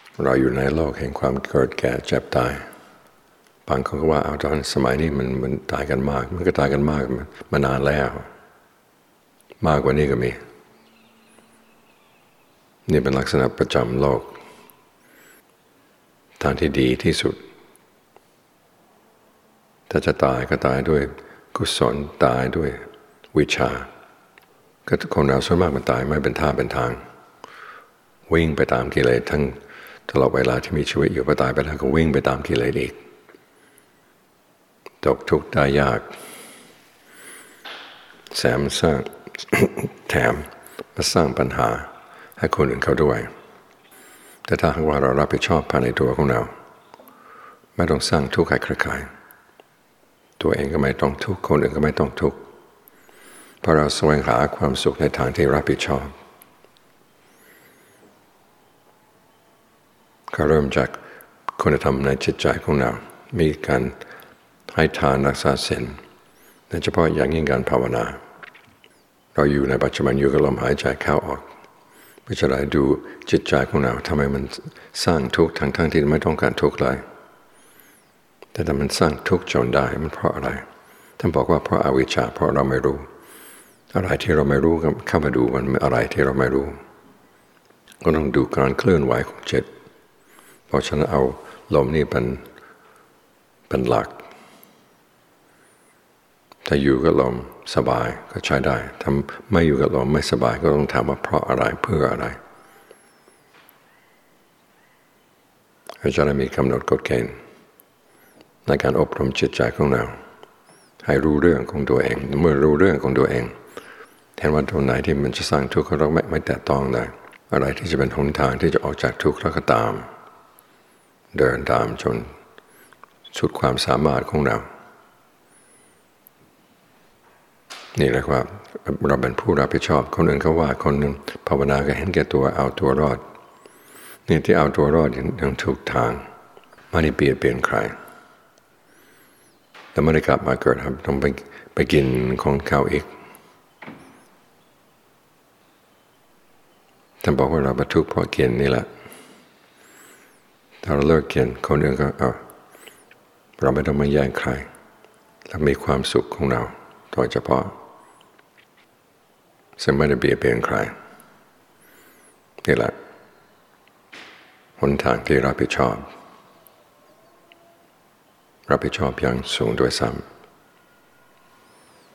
เราอยู่ในโลกแห่งความเกิดแก่เจ็บตายบางคนก็ว่าเอาตอนสมัยนี้มันตายกันมากมันก็ตายกันมากมานานแล้วมากกว่านี้ก็มีนี่เป็นลักษณะประจำโลกทางที่ดีที่สุดถ้าจะตายก็ตายด้วยกุศลตายด้วยวิชาก็คนเราส่วนมากมันตายไม่เป็นท่าเป็นทางวิ่งไปตามกิเลสทั้งตลอดเวลาที่มีชีวิตอยู่พอตายไปแล้วก็วิ่งไปตามกิเลสอีกตกทุกข์ได้ยากแถมมาสร้างปัญหาให้คนอื่นเขาด้วยแต่ถ้าหากว่าเรารับผิดชอบภายในตัวของเราไม่ต้องสร้างทุกข์ให้ใครๆตัวเองก็ไม่ต้องทุกข์คนอื่นก็ไม่ต้องทุกข์เพราะเราแสวงหาความสุขในทางที่รับผิดชอบก็เริ่มจากคุณธรรมในจิตใจของเรามีการให้ทานรักษาศีลโดยเฉพาะอย่างยิ่งการภาวนาเราอยู่ในปัจจุบันอยู่กับลมหายใจเข้าออกเพื่อจะได้ดูจิตใจของเราทำไมมันสร้างทุกข์ทั้งที่ไม่ต้องการทุกข์เลยแต่ถ้ามันสร้างทุกข์จนได้มันเพราะอะไรท่านบอกว่าเพราะอวิชชาเพราะเราไม่รู้อะไรที่เราไม่รู้ก็เข้ามาดูมันอะไรที่เราไม่รู้ก็ต้องดูการเคลื่อนไหวของจิตเพราะฉะนั้นเอาลมนี่เป็นหลักถ้าอยู่กับลมสบายก็ใช้ได้ถ้าไม่อยู่กับลมไม่สบายก็ต้องถามว่าเพราะอะไรเพื่ออะไรเราจะได้มีกำหนดกฎเกณฑ์ในการอบรมจิตใจของเราให้รู้เรื่องของตัวเองเมื่อรู้เรื่องของตัวเองเห็นว่าตรงไหนที่มันจะสร้างทุกข์เราไม่แตะต้องได้อะไรที่จะเป็นหนทางที่จะออกจากทุกข์แล้วก็ตามเดินตามจนสุดความสามารถของเรานี่แหละว่าเราเป็นผู้รับผิดชอบคนอื่นเขาว่าคนหนึ่งภาวนาก็เห็นแก่ตัวเอาตัวรอดนี่ที่เอาตัวรอดอย่างถูกทางไม่ได้เปลี่ยนใครแล้วไม่ได้กลับมาเกิดครับต้องไปกินของเขาอีกท่านบอกว่าเราบรรทุกเพราะกินนี่แหละถ้าเราเลิกกินคนอื่นก็เราไม่ต้องมาแย่งใครเรามีความสุขของเราโดยเฉพาะซึ่งไม่ได้เบียดเบียนใครนี่แหละหนทางที่รับผิดชอบอย่างสูงด้วยซ้ำ